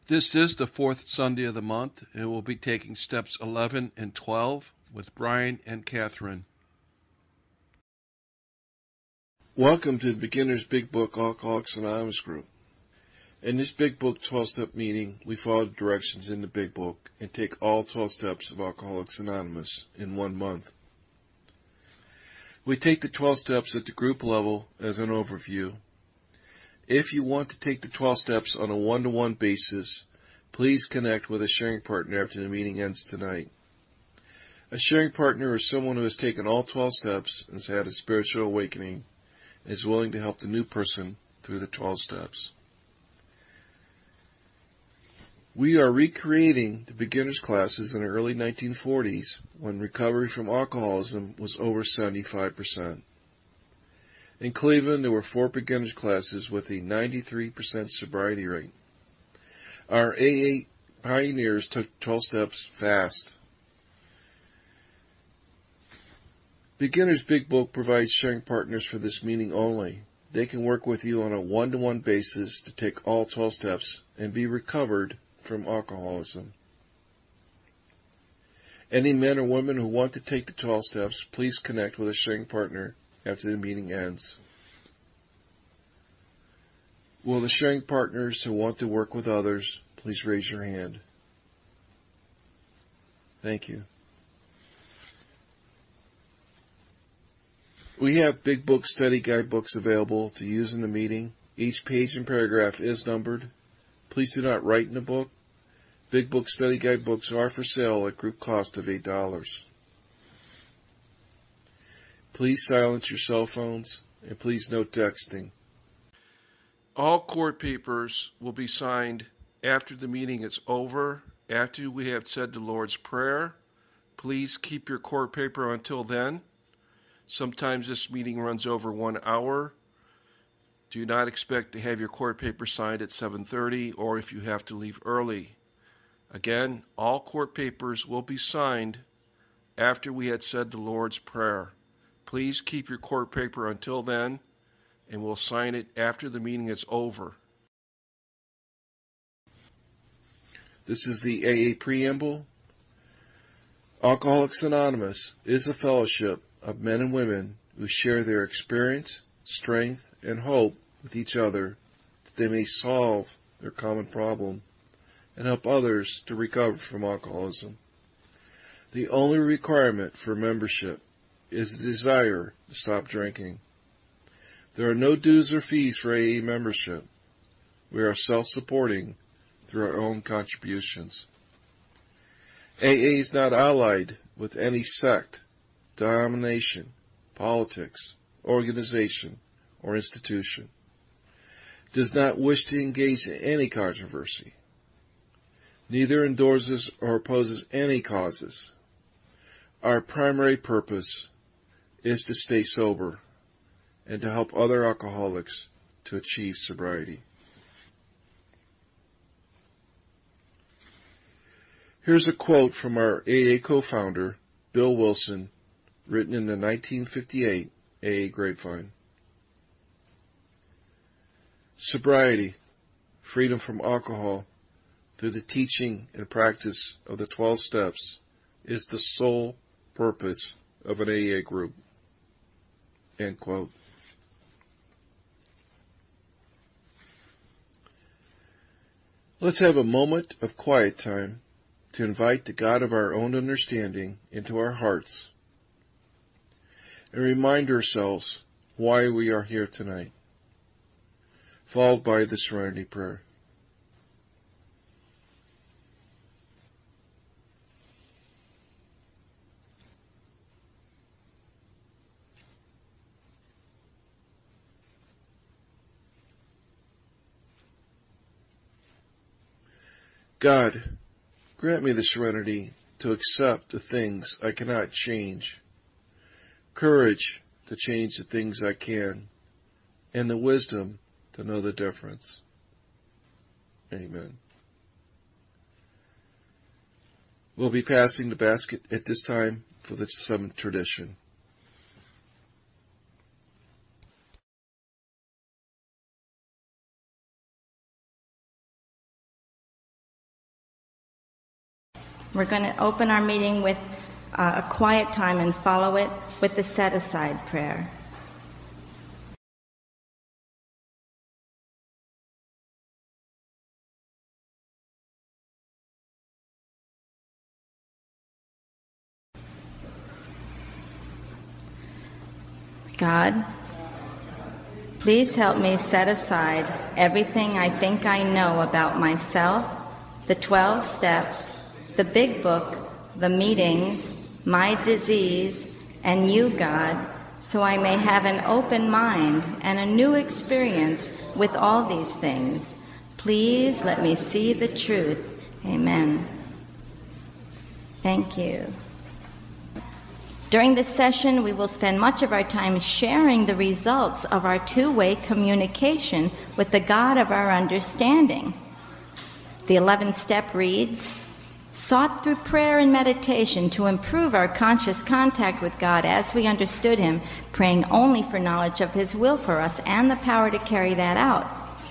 This is the fourth Sunday of the month, and we'll be taking steps 11 and 12 with Brian and Catherine. Welcome to the Beginner's Big Book Alcoholics Anonymous group. In this Big Book 12-step meeting, we follow the directions in the Big Book and take all 12 steps of Alcoholics Anonymous in 1 month. We take the 12 steps at the group level as an overview. If you want to take the 12 steps on a one-to-one basis, please connect with a sharing partner after the meeting ends tonight. A sharing partner is someone who has taken all 12 steps and has had a spiritual awakening and is willing to help the new person through the 12 steps. We are recreating the beginner's classes in the early 1940s when recovery from alcoholism was over 75%. In Cleveland, there were 4 beginner's classes with a 93% sobriety rate. Our AA pioneers took 12 steps fast. Beginner's Big Book provides sharing partners for this meeting only. They can work with you on a one-to-one basis to take all 12 steps and be recovered from alcoholism. Any men or women who want to take the 12 steps, please connect with a sharing partner after the meeting ends. Will the sharing partners who want to work with others, please raise your hand. Thank you. We have Big Book study guide books available to use in the meeting. Each page and paragraph is numbered. Please do not write in the book. Big Book study guide books are for sale at group cost of $8. Please silence your cell phones and please no texting. All court papers will be signed after the meeting is over, after we have said the Lord's Prayer. Please keep your court paper until then. Sometimes this meeting runs over 1 hour. Do not expect to have your court paper signed at 7:30 or if you have to leave early. Again, all court papers will be signed after we had said the Lord's Prayer. Please keep your court paper until then, and we'll sign it after the meeting is over. This is the AA Preamble. Alcoholics Anonymous is a fellowship of men and women who share their experience, strength, and hope with each other that they may solve their common problem and help others to recover from alcoholism. The only requirement for membership is the desire to stop drinking. There are no dues or fees for AA membership. We are self-supporting through our own contributions. AA is not allied with any sect, denomination, politics, organization, or institution. Does not wish to engage in any controversy. Neither endorses or opposes any causes. Our primary purpose is to stay sober and to help other alcoholics to achieve sobriety. Here's a quote from our AA co-founder, Bill Wilson, written in the 1958 AA Grapevine. Sobriety, freedom from alcohol, through the teaching and practice of the 12 steps, is the sole purpose of an AA group. End quote. Let's have a moment of quiet time to invite the God of our own understanding into our hearts and remind ourselves why we are here tonight, followed by the Serenity Prayer. God, grant me the serenity to accept the things I cannot change, courage to change the things I can, and the wisdom to know the difference. Amen. We'll be passing the basket at this time for the seventh tradition. We're going to open our meeting with a quiet time and follow it with the set-aside prayer. God, please help me set aside everything I think I know about myself, the 12 steps, the big book, the meetings, my disease, and you, God, so I may have an open mind and a new experience with all these things. Please let me see the truth. Amen. Thank you. During this session, we will spend much of our time sharing the results of our two-way communication with the God of our understanding. The 11th step reads, sought through prayer and meditation to improve our conscious contact with God as we understood Him, praying only for knowledge of His will for us and the power to carry that out.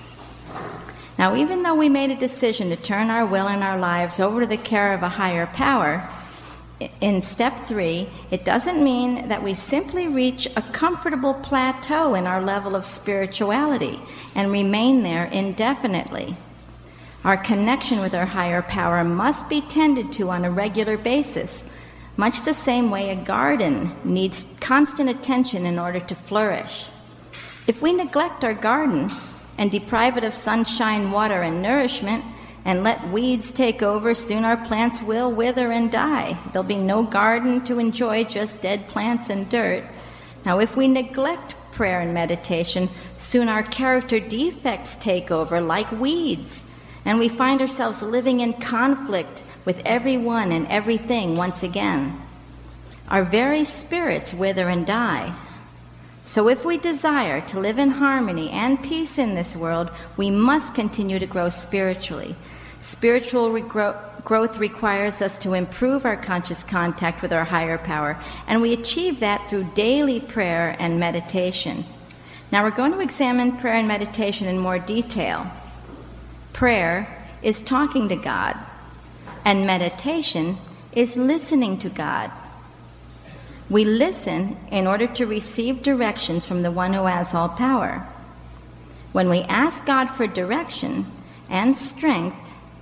Now, even though we made a decision to turn our will and our lives over to the care of a higher power, in step 3, it doesn't mean that we simply reach a comfortable plateau in our level of spirituality and remain there indefinitely. Our connection with our higher power must be tended to on a regular basis, much the same way a garden needs constant attention in order to flourish. If we neglect our garden and deprive it of sunshine, water, and nourishment, and let weeds take over, soon our plants will wither and die. There'll be no garden to enjoy, just dead plants and dirt. Now, if we neglect prayer and meditation, soon our character defects take over like weeds, and we find ourselves living in conflict with everyone and everything once again. Our very spirits wither and die. So if we desire to live in harmony and peace in this world, we must continue to grow spiritually. Spiritual growth requires us to improve our conscious contact with our higher power, and we achieve that through daily prayer and meditation. Now we're going to examine prayer and meditation in more detail. Prayer is talking to God, and meditation is listening to God. We listen in order to receive directions from the one who has all power. When we ask God for direction and strength,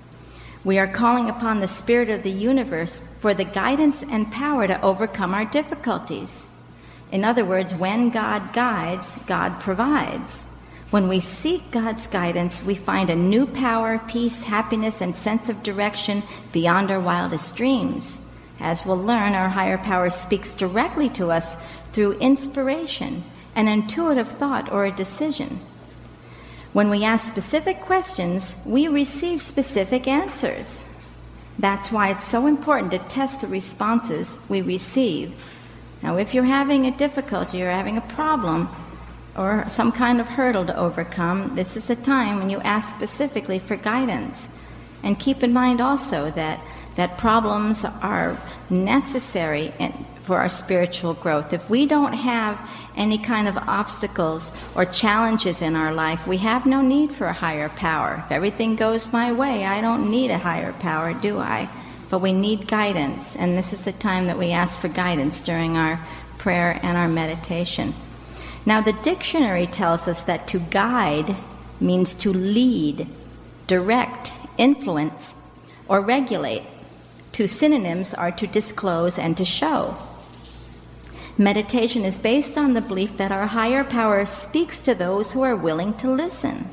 we are calling upon the Spirit of the universe for the guidance and power to overcome our difficulties. In other words, when God guides, God provides. When we seek God's guidance, we find a new power, peace, happiness, and sense of direction beyond our wildest dreams. As we'll learn, our higher power speaks directly to us through inspiration, an intuitive thought, or a decision. When we ask specific questions, we receive specific answers. That's why it's so important to test the responses we receive. Now, if you're having a difficulty or having a problem or some kind of hurdle to overcome, this is a time when you ask specifically for guidance. And keep in mind also that problems are necessary for our spiritual growth. If we don't have any kind of obstacles or challenges in our life, we have no need for a higher power. If everything goes my way, I don't need a higher power, do I? But we need guidance, and this is the time that we ask for guidance during our prayer and our meditation. Now, the dictionary tells us that to guide means to lead, direct, influence, or regulate. Two synonyms are to disclose and to show. Meditation is based on the belief that our higher power speaks to those who are willing to listen.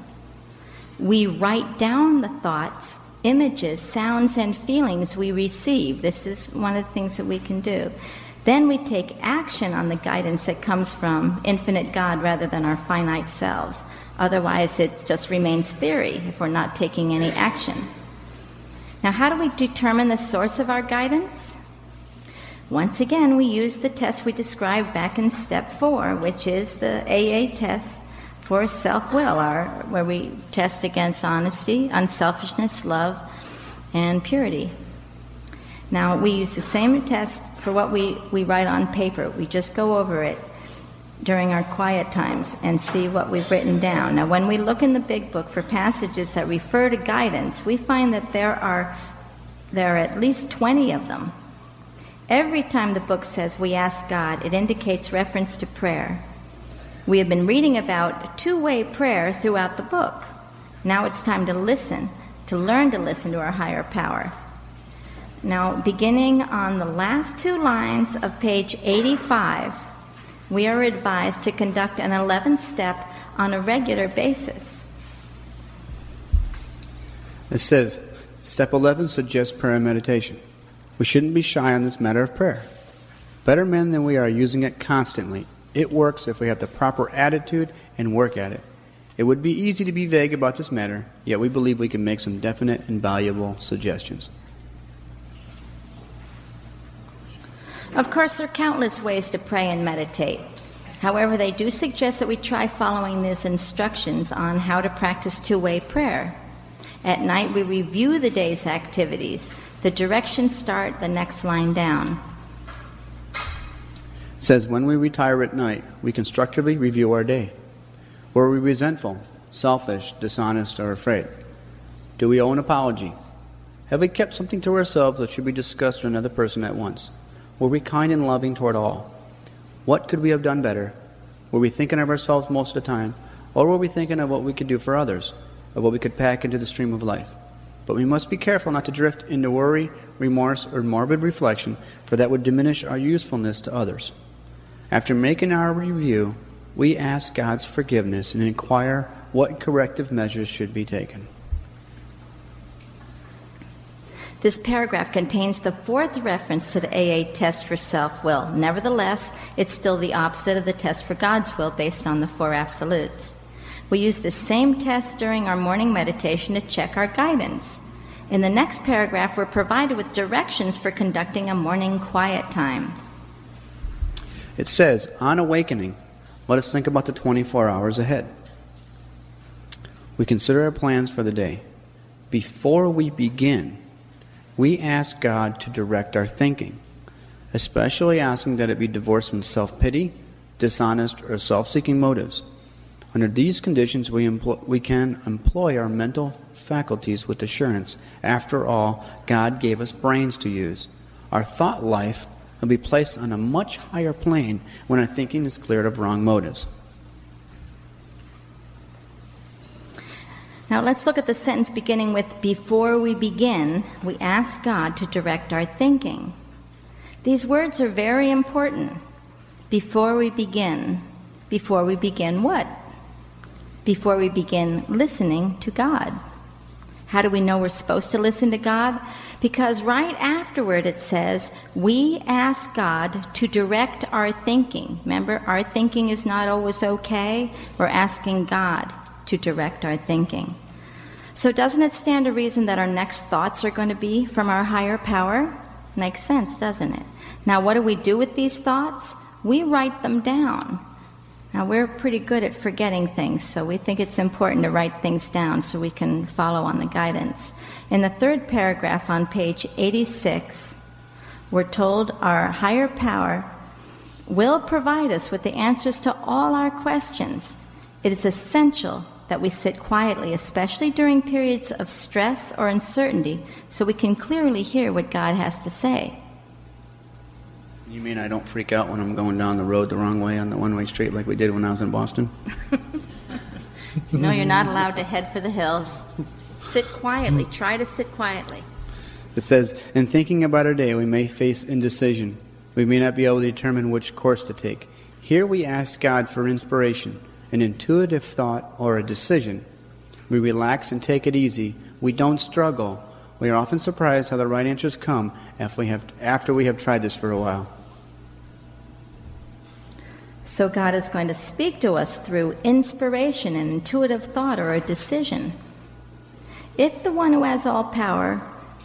We write down the thoughts, images, sounds, and feelings we receive. This is one of the things that we can do. Then we take action on the guidance that comes from infinite God rather than our finite selves. Otherwise, it just remains theory if we're not taking any action. Now, how do we determine the source of our guidance? Once again, we use the test we described back in step 4, which is the AA test for self-will, where we test against honesty, unselfishness, love, and purity. Now, we use the same test for what we write on paper. We just go over it during our quiet times and see what we've written down. Now, when we look in the Big Book for passages that refer to guidance, we find that there are There are at least 20 of them. Every time the book says we ask God, it indicates reference to prayer. We have been reading about two-way prayer throughout the book. Now it's time to listen, to learn to listen to our higher power. Now, beginning on the last two lines of page 85, we are advised to conduct an 11th step on a regular basis. It says, Step 11 suggests prayer and meditation. We shouldn't be shy on this matter of prayer. Better men than we are using it constantly. It works if we have the proper attitude and work at it. It would be easy to be vague about this matter, yet we believe we can make some definite and valuable suggestions. Of course, there are countless ways to pray and meditate. However, they do suggest that we try following these instructions on how to practice two-way prayer. At night, we review the day's activities. The directions start the next line down. It says, when we retire at night, we constructively review our day. Were we resentful, selfish, dishonest, or afraid? Do we owe an apology? Have we kept something to ourselves that should be discussed with another person at once? Were we kind and loving toward all? What could we have done better? Were we thinking of ourselves most of the time? Or were we thinking of what we could do for others, of what we could pack into the stream of life? But we must be careful not to drift into worry, remorse, or morbid reflection, for that would diminish our usefulness to others. After making our review, we ask God's forgiveness and inquire what corrective measures should be taken. This paragraph contains the fourth reference to the AA test for self-will. Nevertheless, it's still the opposite of the test for God's will based on the four absolutes. We use the same test during our morning meditation to check our guidance. In the next paragraph, we're provided with directions for conducting a morning quiet time. It says, on awakening, let us think about the 24 hours ahead. We consider our plans for the day. Before we begin, we ask God to direct our thinking, especially asking that it be divorced from self-pity, dishonest, or self-seeking motives. Under these conditions, we can employ our mental faculties with assurance. After all, God gave us brains to use. Our thought life will be placed on a much higher plane when our thinking is cleared of wrong motives. Now let's look at the sentence beginning with, before we begin, we ask God to direct our thinking. These words are very important. Before we begin. Before we begin what? Before we begin listening to God. How do we know we're supposed to listen to God? Because right afterward it says, we ask God to direct our thinking. Remember, our thinking is not always okay. We're asking God to direct our thinking. So doesn't it stand to reason that our next thoughts are going to be from our higher power? Makes sense, doesn't it? Now, what do we do with these thoughts? We write them down. Now, we're pretty good at forgetting things, so we think it's important to write things down so we can follow on the guidance. In the third paragraph on page 86, we're told our higher power will provide us with the answers to all our questions. It is essential that we sit quietly, especially during periods of stress or uncertainty, so we can clearly hear what God has to say. You mean I don't freak out when I'm going down the road the wrong way on the one-way street like we did when I was in Boston? No, you're not allowed to head for the hills. Sit quietly. Try to sit quietly. It says, in thinking about our day, we may face indecision. We may not be able to determine which course to take. Here we ask God for inspiration, an intuitive thought, or a decision. We relax and take it easy. We don't struggle. We are often surprised how the right answers come after we have tried this for a while. So God is going to speak to us through inspiration, an intuitive thought, or a decision. If the one who has all power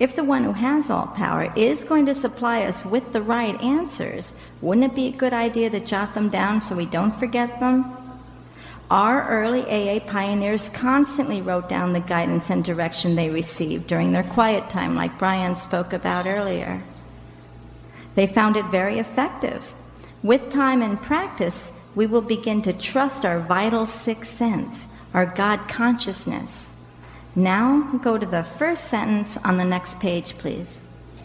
is going to supply us with the right answers, wouldn't it be a good idea to jot them down so we don't forget them? Our early AA pioneers constantly wrote down the guidance and direction they received during their quiet time, like Brian spoke about earlier. They found it very effective. With time and practice, we will begin to trust our vital sixth sense, our God consciousness. Now go to the first sentence on the next page, please.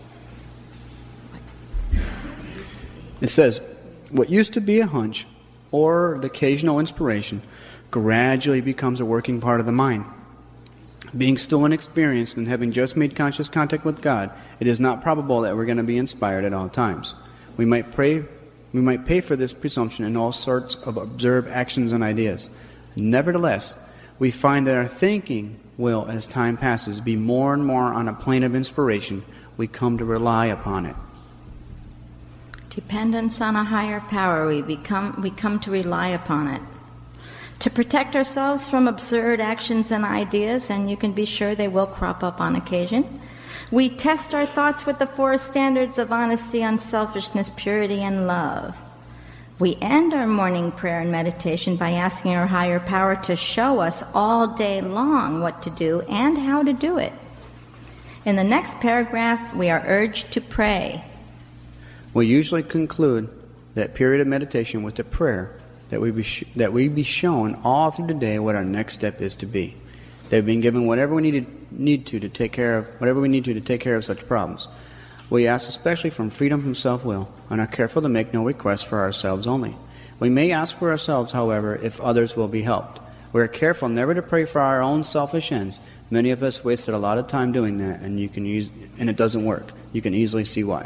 It says, what used to be a hunch or the occasional inspiration gradually becomes a working part of the mind. Being still inexperienced and having just made conscious contact with God, it is not probable that we're going to be inspired at all times. We might pay for this presumption in all sorts of observed actions and ideas. Nevertheless, we find that our thinking will, as time passes, be more and more on a plane of inspiration. We come to rely upon it. Dependence on a higher power, we come to rely upon it. To protect ourselves from absurd actions and ideas, and you can be sure they will crop up on occasion, we test our thoughts with the 4 standards of honesty, unselfishness, purity, and love. We end our morning prayer and meditation by asking our higher power to show us all day long what to do and how to do it. In the next paragraph, we are urged to pray. We usually conclude that period of meditation with a prayer that we be shown all through the day what our next step is to be. They've been given whatever we need to take care of such problems. We ask especially from freedom from self-will and are careful to make no requests for ourselves only. We may ask for ourselves, however, if others will be helped. We are careful never to pray for our own selfish ends. Many of us wasted a lot of time doing that, and it doesn't work. You can easily see why.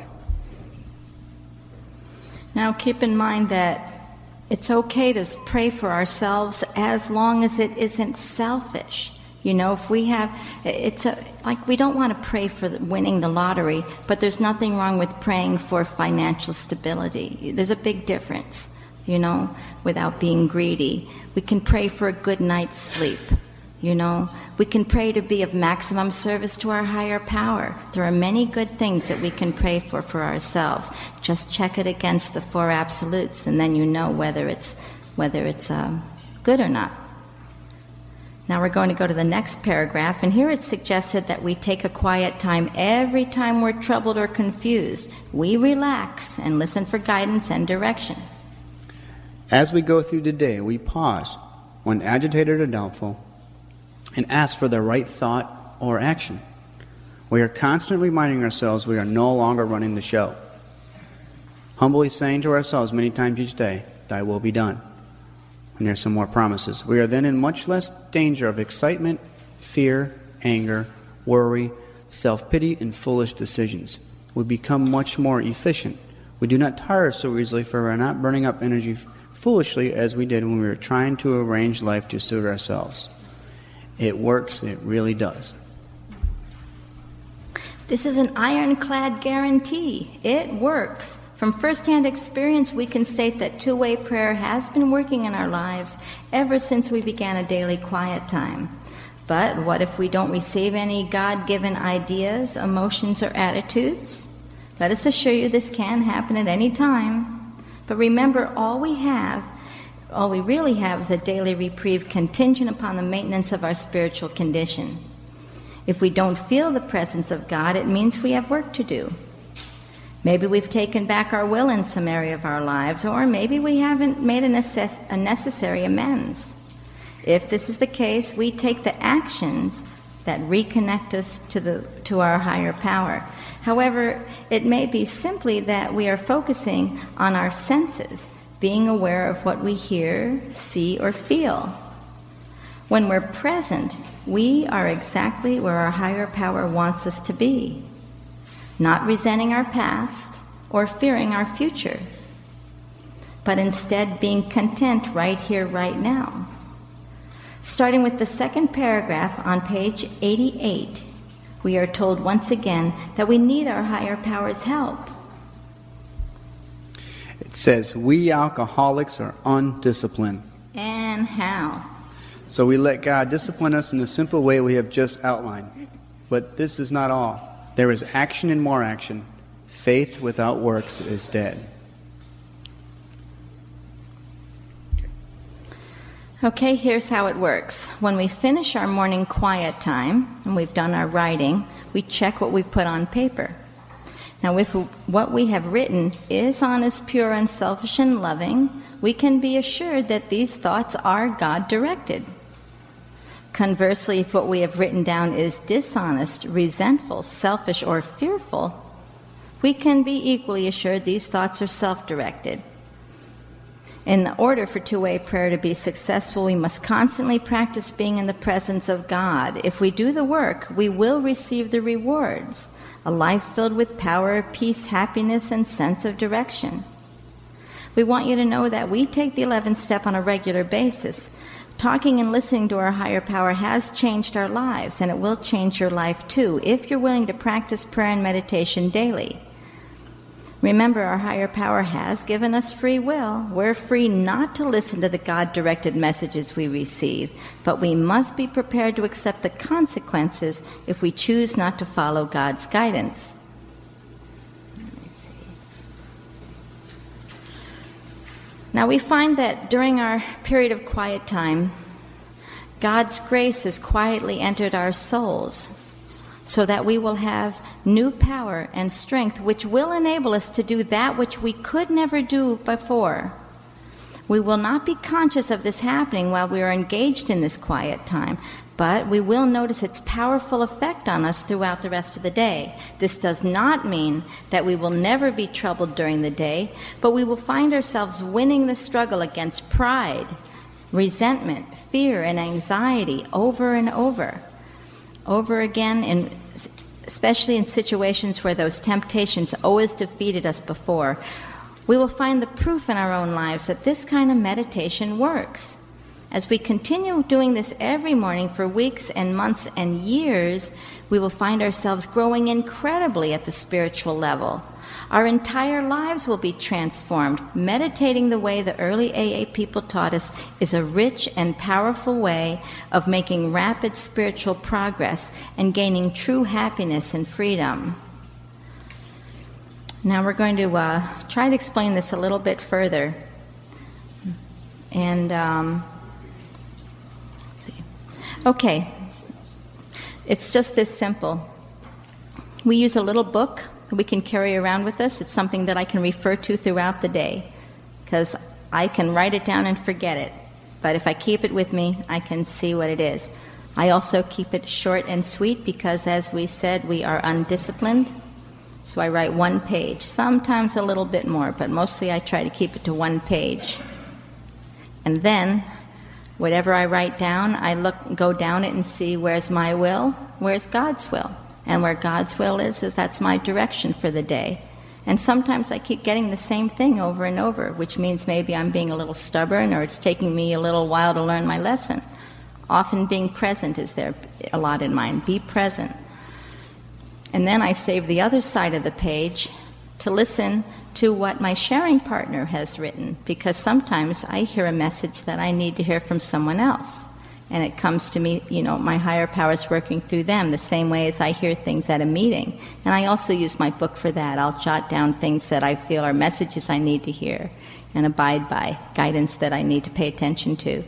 Now keep in mind that it's okay to pray for ourselves as long as it isn't selfish. You know, if we have, we don't want to pray for winning the lottery, but there's nothing wrong with praying for financial stability. There's a big difference, you know, without being greedy. We can pray for a good night's sleep, you know. We can pray to be of maximum service to our higher power. There are many good things that we can pray for ourselves. Just check it against the 4 absolutes, and then you know whether it's good or not. Now we're going to go to the next paragraph, and here it's suggested that we take a quiet time every time we're troubled or confused. We relax and listen for guidance and direction. As we go through the day, we pause when agitated or doubtful and ask for the right thought or action. We are constantly reminding ourselves we are no longer running the show. Humbly saying to ourselves many times each day, "Thy will be done." And there's some more promises. We are then in much less danger of excitement, fear, anger, worry, self-pity, and foolish decisions. We become much more efficient. We do not tire so easily, for we are not burning up energy foolishly as we did when we were trying to arrange life to suit ourselves. It works, it really does. This is an ironclad guarantee. It works. From first-hand experience, we can state that two-way prayer has been working in our lives ever since we began a daily quiet time. But what if we don't receive any God-given ideas, emotions, or attitudes? Let us assure you this can happen at any time. But remember, all we really have is a daily reprieve contingent upon the maintenance of our spiritual condition. If we don't feel the presence of God, it means we have work to do. Maybe we've taken back our will in some area of our lives, or maybe we haven't made a necessary amends. If this is the case, we take the actions that reconnect us to our higher power. However, it may be simply that we are focusing on our senses, being aware of what we hear, see, or feel. When we're present, we are exactly where our higher power wants us to be, not resenting our past or fearing our future, but instead being content right here, right now. Starting with the second paragraph on page 88, we are told once again that we need our higher power's help. It says, we alcoholics are undisciplined. And how? So we let God discipline us in the simple way we have just outlined. But this is not all. There is action and more action. Faith without works is dead. Okay, here's how it works. When we finish our morning quiet time, and we've done our writing, we check what we put on paper. Now, if what we have written is honest, pure, unselfish, and loving, we can be assured that these thoughts are God-directed. Conversely, if what we have written down is dishonest, resentful, selfish, or fearful, we can be equally assured these thoughts are self-directed. In order for two-way prayer to be successful, we must constantly practice being in the presence of God. If we do the work, we will receive the rewards, a life filled with power, peace, happiness, and sense of direction. We want you to know that we take the 11th step on a regular basis. Talking and listening to our higher power has changed our lives, and it will change your life too, if you're willing to practice prayer and meditation daily. Remember, our higher power has given us free will. We're free not to listen to the God-directed messages we receive, but we must be prepared to accept the consequences if we choose not to follow God's guidance. Now, we find that during our period of quiet time, God's grace has quietly entered our souls, so that we will have new power and strength which will enable us to do that which we could never do before. We will not be conscious of this happening while we are engaged in this quiet time, but we will notice its powerful effect on us throughout the rest of the day. This does not mean that we will never be troubled during the day, but we will find ourselves winning the struggle against pride, resentment, fear, and anxiety over and over again, especially in situations where those temptations always defeated us before. We will find the proof in our own lives that this kind of meditation works. As we continue doing this every morning for weeks and months and years, we will find ourselves growing incredibly at the spiritual level. Our entire lives will be transformed. Meditating the way the early AA people taught us is a rich and powerful way of making rapid spiritual progress and gaining true happiness and freedom. Now we're going to try to explain this a little bit further. And, let's see. Okay. It's just this simple. We use a little book that we can carry around with us. It's something that I can refer to throughout the day, because I can write it down and forget it. But if I keep it with me, I can see what it is. I also keep it short and sweet because, as we said, we are undisciplined. So I write 1 page, sometimes a little bit more, but mostly I try to keep it to 1 page. And then, whatever I write down, I go down it and see where's my will, where's God's will. And where God's will is that's my direction for the day. And sometimes I keep getting the same thing over and over, which means maybe I'm being a little stubborn or it's taking me a little while to learn my lesson. Often being present is there a lot in mind. Be present. And then I save the other side of the page to listen to what my sharing partner has written, because sometimes I hear a message that I need to hear from someone else. And it comes to me, my higher power is working through them the same way as I hear things at a meeting. And I also use my book for that. I'll jot down things that I feel are messages I need to hear and abide by, guidance that I need to pay attention to.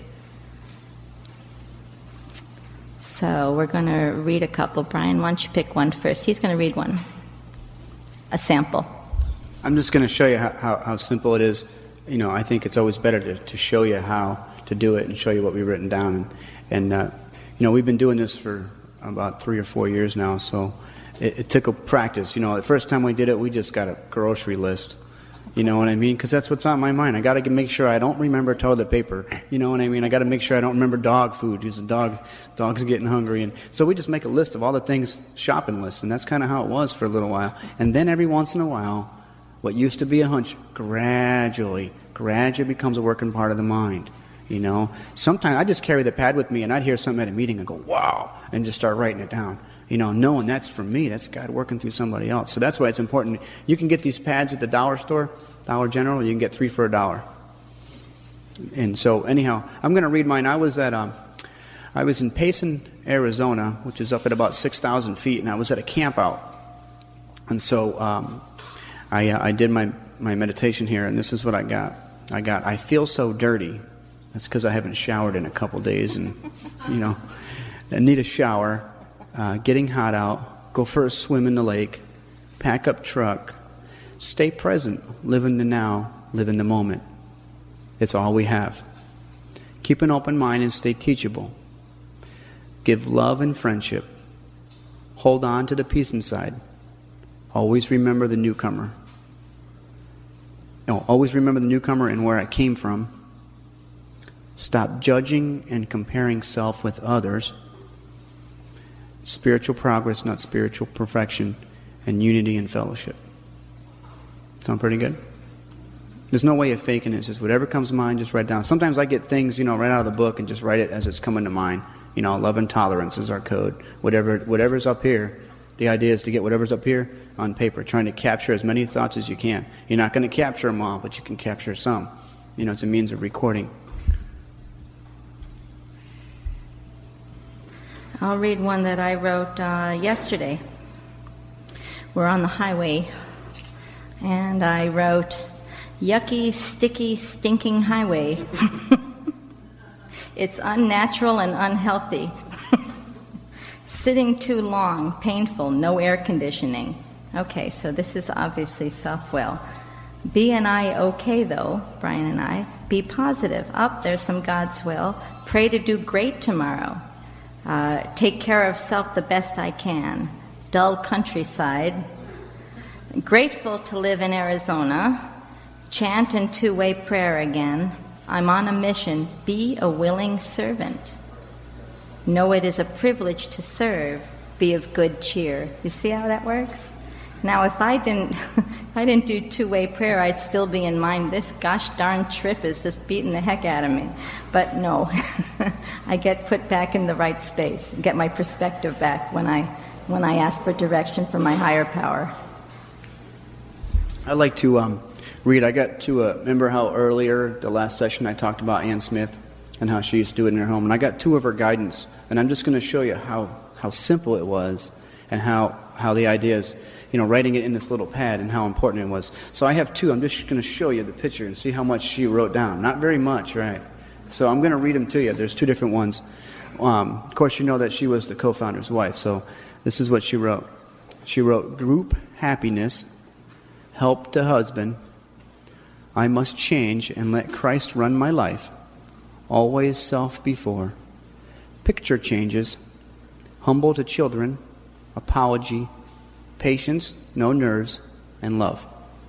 So we're going to read a couple. Brian, why don't you pick one first? He's going to read one, a sample. I'm just going to show you how simple it is. I think it's always better to show you how to do it and show you what we've written down. And we've been doing this for about 3 or 4 years now, so it took a practice. The first time we did it, we just got a grocery list. You know what I mean? Because that's what's on my mind. I got to make sure I don't remember toilet paper. You know what I mean? I got to make sure I don't remember dog food. Because the dog's getting hungry. And so we just make a list of all the things, shopping list, and that's kind of how it was for a little while. And then every once in a while, what used to be a hunch gradually becomes a working part of the mind. Sometimes I just carry the pad with me and I'd hear something at a meeting and go, wow, and just start writing it down. Knowing that's from me, that's God working through somebody else. So that's why it's important. You can get these pads at the dollar store, Dollar General, you can get 3 for $1. And so anyhow, I'm going to read mine. I was in Payson, Arizona, which is up at about 6,000 feet, and I was at a camp out. And so I did my meditation here, and this is what I got. I feel so dirty. That's because I haven't showered in a couple days, and I need a shower. Getting hot out. Go for a swim in the lake. Pack up truck. Stay present. Live in the now. Live in the moment. It's all we have. Keep an open mind and stay teachable. Give love and friendship. Hold on to the peace inside. Always remember the newcomer. Always remember the newcomer and where I came from. Stop judging and comparing self with others. Spiritual progress, not spiritual perfection. And unity and fellowship. Sound pretty good? There's no way of faking it. It's just whatever comes to mind, just write it down. Sometimes I get things, right out of the book and just write it as it's coming to mind. Love and tolerance is our code. Whatever's up here, the idea is to get whatever's up here on paper, trying to capture as many thoughts as you can. You're not going to capture them all, but you can capture some. It's a means of recording. I'll read one that I wrote yesterday. We're on the highway, and I wrote, "Yucky, sticky, stinking highway. It's unnatural and unhealthy. Sitting too long, painful, no air conditioning." Okay, so this is obviously self-will. "B and I okay, though," Brian and I. "Be positive. There's some God's will. Pray to do great tomorrow. Take care of self the best I can. Dull countryside. Grateful to live in Arizona. Chant and two-way prayer again. I'm on a mission. Be a willing servant. Know it is a privilege to serve. Be of good cheer." You see how that works? Now, if I didn't do two-way prayer, I'd still be in mind, this gosh darn trip is just beating the heck out of me. But no, I get put back in the right space, get my perspective back when I ask for direction from my higher power. I'd like to read. I got to remember how earlier, the last session, I talked about Ann Smith and how she used to do it in her home. And I got two of her guidance. And I'm just going to show you how simple it was and how the idea is, writing it in this little pad and how important it was. So I have two. I'm just going to show you the picture and see how much she wrote down. Not very much, right? So I'm going to read them to you. There's two different ones. Of course, you know that she was the co-founder's wife. So this is what she wrote. She wrote, "Group happiness, help to husband. I must change and let Christ run my life. Always self before. Picture changes. Humble to children. Apology. Patience, no nerves, and love."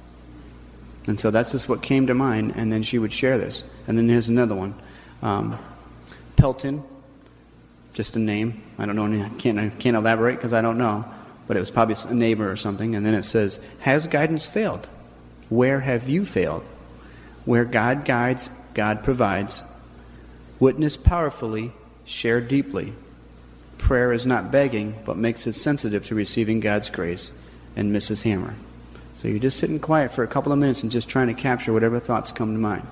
And so that's just what came to mind, and then she would share this. And then here's another one. Pelton, just a name. I don't know, I can't elaborate because I don't know. But it was probably a neighbor or something. And then it says, "Has guidance failed? Where have you failed? Where God guides, God provides. Witness powerfully, share deeply. Prayer is not begging, but makes it sensitive to receiving God's grace." And Mrs. Hammer. So you're just sitting quiet for a couple of minutes and just trying to capture whatever thoughts come to mind.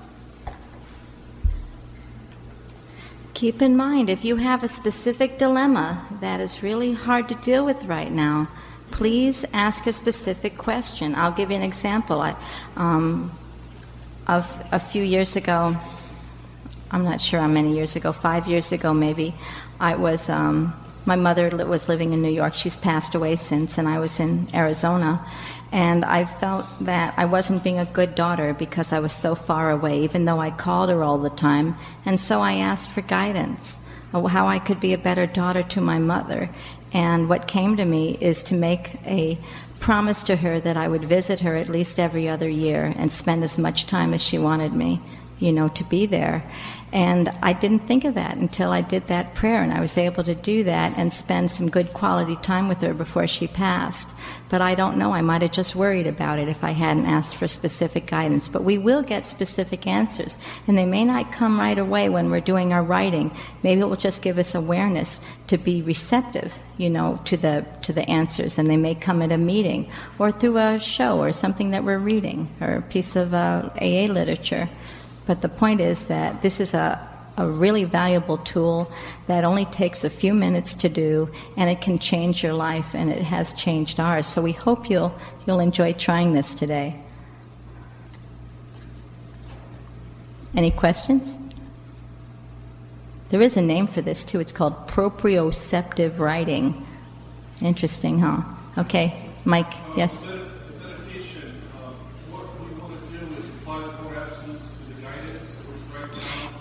Keep in mind, if you have a specific dilemma that is really hard to deal with right now, please ask a specific question. I'll give you an example. Of a few years ago, I'm not sure how many years ago, 5 years ago maybe, my mother was living in New York. She's passed away since, and I was in Arizona. And I felt that I wasn't being a good daughter because I was so far away, even though I called her all the time. And so I asked for guidance, how I could be a better daughter to my mother. And what came to me is to make a promise to her that I would visit her at least every other year and spend as much time as she wanted me, to be there. And I didn't think of that until I did that prayer, and I was able to do that and spend some good quality time with her before she passed. But I don't know, I might have just worried about it if I hadn't asked for specific guidance. But we will get specific answers, and they may not come right away when we're doing our writing. Maybe it will just give us awareness to be receptive, to the answers, and they may come at a meeting or through a show or something that we're reading or a piece of AA literature. But the point is that this is a really valuable tool that only takes a few minutes to do, and it can change your life, and it has changed ours. So we hope you'll enjoy trying this today. Any questions? There is a name for this, too. It's called proprioceptive writing. Interesting, huh? Okay, Mike, yes?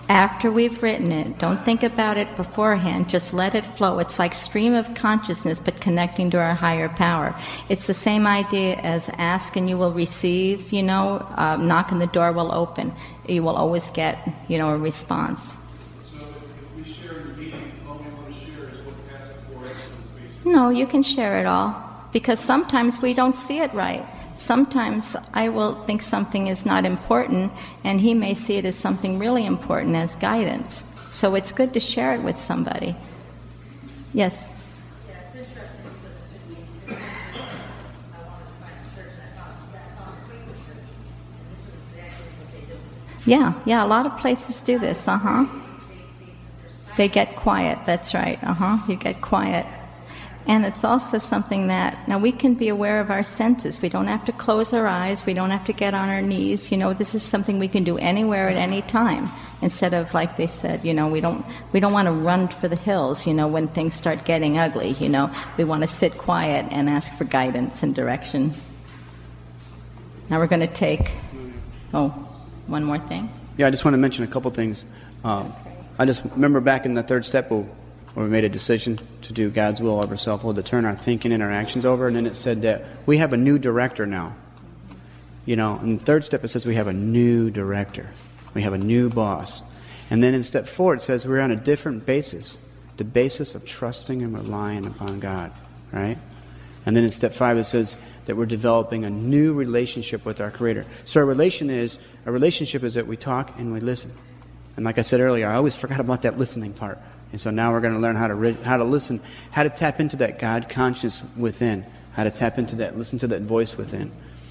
After we've written it, don't think about it beforehand, just let it flow. It's like stream of consciousness, but connecting to our higher power. It's the same idea as ask and you will receive, knock and the door will open. You will always get, a response. So if we share the meeting, all we want to share is what past the 4 absolutes basically. No, you can share it all, because sometimes we don't see it right. Sometimes I will think something is not important, and he may see it as something really important, as guidance. So it's good to share it with somebody. Yes? Yeah, it's interesting because it took me 15 years. I wanted to find a church, and I found a Quaker church. And this is exactly what they do. Yeah, a lot of places do this, They get quiet, that's right, you get quiet. And it's also something that, now we can be aware of our senses. We don't have to close our eyes. We don't have to get on our knees. This is something we can do anywhere at any time. Instead of, like they said, we don't want to run for the hills, when things start getting ugly, We want to sit quiet and ask for guidance and direction. Now we're going to take, one more thing. Yeah, I just want to mention a couple things. I just remember back in the third step where we made a decision to do God's will over self-will, to turn our thinking and our actions over, and then it said that we have a new director now. In the third step it says we have a new director. We have a new boss. And then in step 4 it says we're on a different basis, the basis of trusting and relying upon God, right? And then in step 5 it says that we're developing a new relationship with our Creator. So a relationship is that we talk and we listen. And like I said earlier, I always forgot about that listening part. And so now we're going to learn how to listen, how to tap into that God conscious within, how to tap into that, listen to that voice within.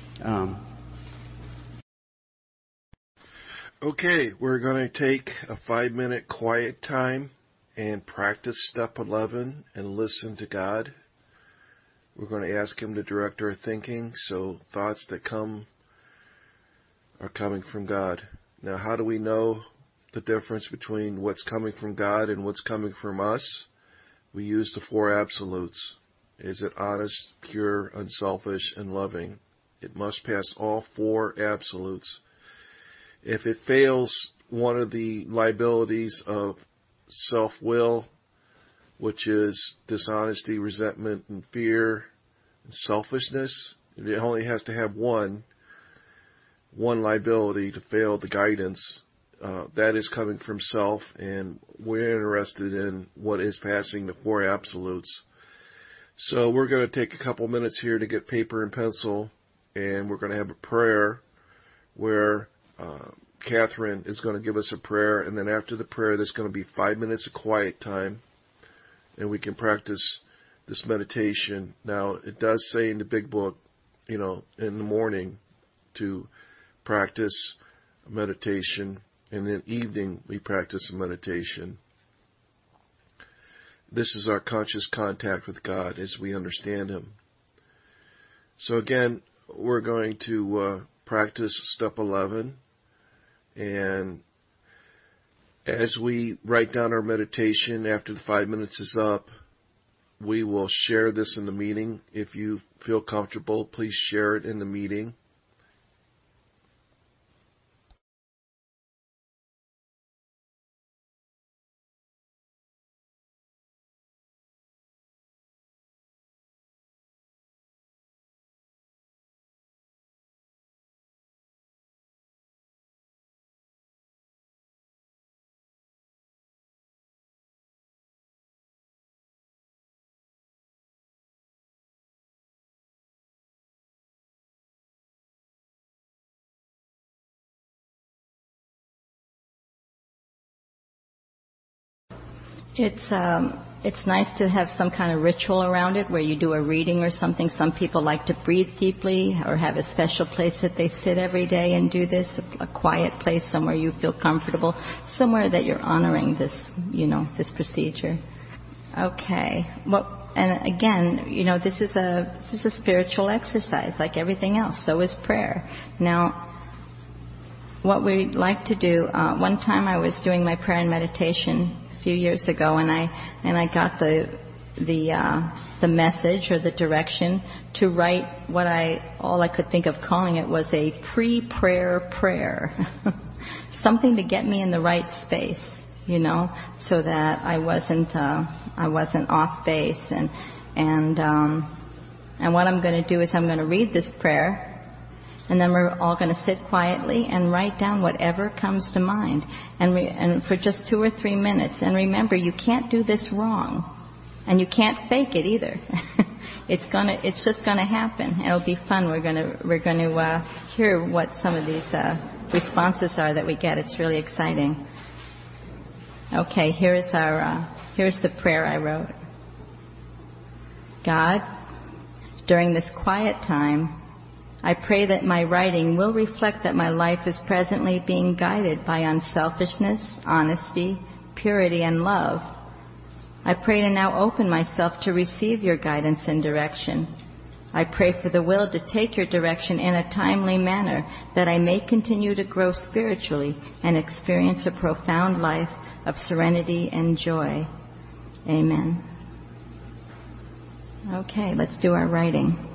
Okay, we're going to take a 5-minute quiet time and practice step 11 and listen to God. We're going to ask Him to direct our thinking, so thoughts that come are coming from God. Now, how do we know the difference between what's coming from God and what's coming from us? We use the 4 absolutes. Is it honest, pure, unselfish, and loving? It must pass all 4 absolutes. If it fails one of the liabilities of self-will, which is dishonesty, resentment, and fear, and selfishness, it only has to have one liability to fail the guidance. That is coming from self, and we're interested in what is passing the 4 absolutes. So we're going to take a couple minutes here to get paper and pencil, and we're going to have a prayer where Catherine is going to give us a prayer, and then after the prayer there's going to be 5 minutes of quiet time, and we can practice this meditation. Now, it does say in the big book, in the morning to practice meditation, and in the evening we practice a meditation. This is our conscious contact with God as we understand Him. So again, we're going to practice step 11, and as we write down our meditation after the 5 minutes is up, we will share this in the meeting. If you feel comfortable, please share it in the meeting. It's nice to have some kind of ritual around it where you do a reading or something. Some people like to breathe deeply or have a special place that they sit every day and do this, a quiet place somewhere you feel comfortable, somewhere that you're honoring this, this procedure. Okay. Well, and again, this is a spiritual exercise like everything else. So is prayer. Now, what we like to do, one time I was doing my prayer and meditation few years ago, and I got the message or the direction to write all I could think of calling it was a pre-prayer prayer. something to get me in the right space, you know, so that I wasn't off base. And what I'm going to do is I'm going to read this prayer, and then we're all going to sit quietly and write down whatever comes to mind, and for just 2 or 3 minutes. And remember, you can't do this wrong, and you can't fake it either. It's just gonna happen. It'll be fun. We're gonna hear what some of these responses are that we get. It's really exciting. Okay, here's the prayer I wrote. God, during this quiet time, I pray that my writing will reflect that my life is presently being guided by unselfishness, honesty, purity, and love. I pray to now open myself to receive your guidance and direction. I pray for the will to take your direction in a timely manner, that I may continue to grow spiritually and experience a profound life of serenity and joy. Amen. Okay, let's do our writing.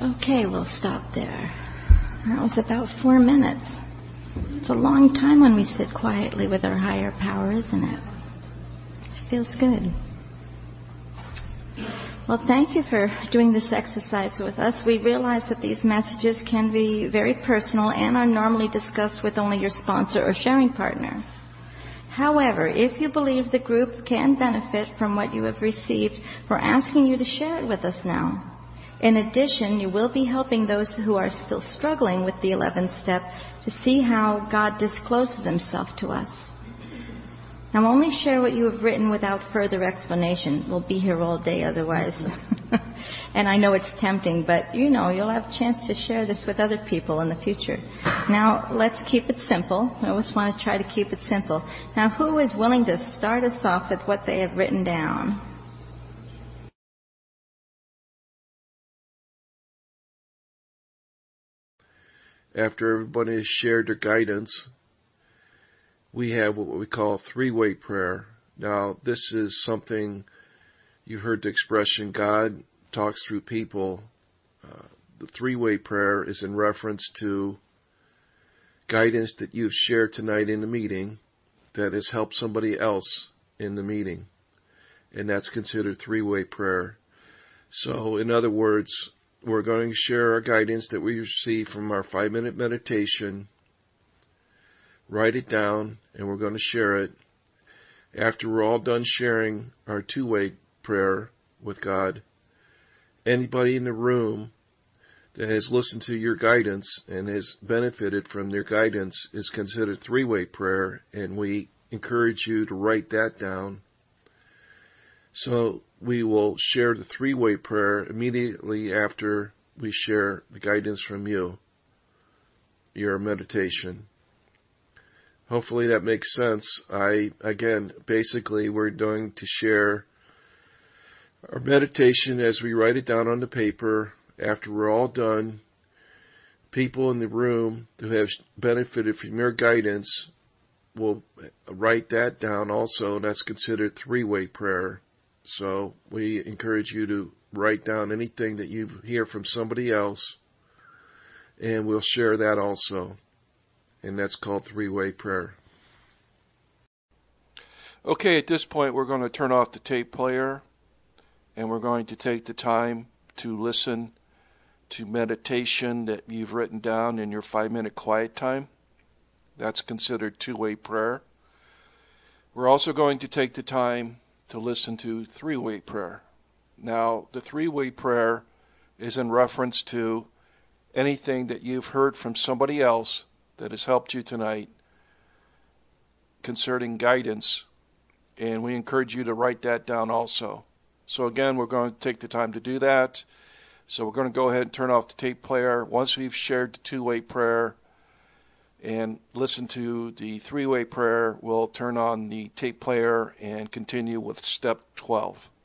Okay, we'll stop there. That was about 4 minutes. It's a long time when we sit quietly with our higher power, isn't it? It feels good. Well, thank you for doing this exercise with us. We realize that these messages can be very personal and are normally discussed with only your sponsor or sharing partner. However, if you believe the group can benefit from what you have received, we're asking you to share it with us now. In addition, you will be helping those who are still struggling with the 11th step to see how God discloses himself to us. Now, only share what you have written without further explanation. We'll be here all day otherwise. And I know it's tempting, but you'll have a chance to share this with other people in the future. Now, let's keep it simple. I always want to try to keep it simple. Now, who is willing to start us off with what they have written down? After everybody has shared their guidance, we have what we call three-way prayer. Now, this is something you've heard the expression, God talks through people. The three-way prayer is in reference to guidance that you've shared tonight in the meeting that has helped somebody else in the meeting. And that's considered three-way prayer. So, in other words, we're going to share our guidance that we received from our 5-minute meditation. Write it down, and we're going to share it. After we're all done sharing our two-way prayer with God, anybody in the room that has listened to your guidance and has benefited from their guidance is considered three-way prayer, and we encourage you to write that down. So we will share the three-way prayer immediately after we share the guidance from you, your meditation. Hopefully that makes sense. Basically we're going to share our meditation as we write it down on the paper. After we're all done, people in the room who have benefited from your guidance will write that down also, and that's considered three-way prayer. So we encourage you to write down anything that you hear from somebody else, and we'll share that also. And that's called three-way prayer. Okay, at this point we're going to turn off the tape player, and we're going to take the time to listen to meditation that you've written down in your 5-minute quiet time. That's considered two-way prayer. We're also going to take the time to listen to three-way prayer. Now, the three-way prayer is in reference to anything that you've heard from somebody else that has helped you tonight concerning guidance, and we encourage you to write that down also. So again, we're going to take the time to do that. So we're going to go ahead and turn off the tape player. Once we've shared the two-way prayer and listen to the three-way prayer, we'll turn on the tape player and continue with step 12.